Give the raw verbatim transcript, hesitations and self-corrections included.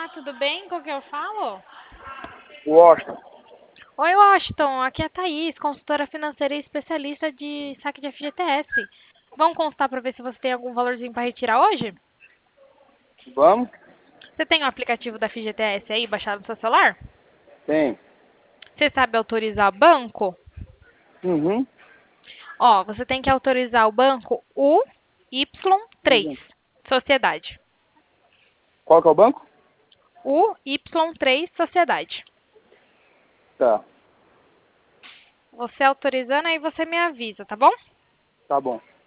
Olá, tudo bem? Com quem eu falo? Washington. Oi, Washington. Aqui é a Thaís, consultora financeira e especialista de saque de F G T S. Vamos constar para ver se você tem algum valorzinho para retirar hoje? Vamos? Você tem o aplicativo da F G T S aí baixado no seu celular? Tem. Você sabe autorizar o banco? Uhum. Ó, você tem que autorizar o banco U Y três, Uhum. Sociedade. Qual que é o banco? U Y três, Sociedade. Tá. Você autorizando, aí você me avisa, tá bom? Tá bom.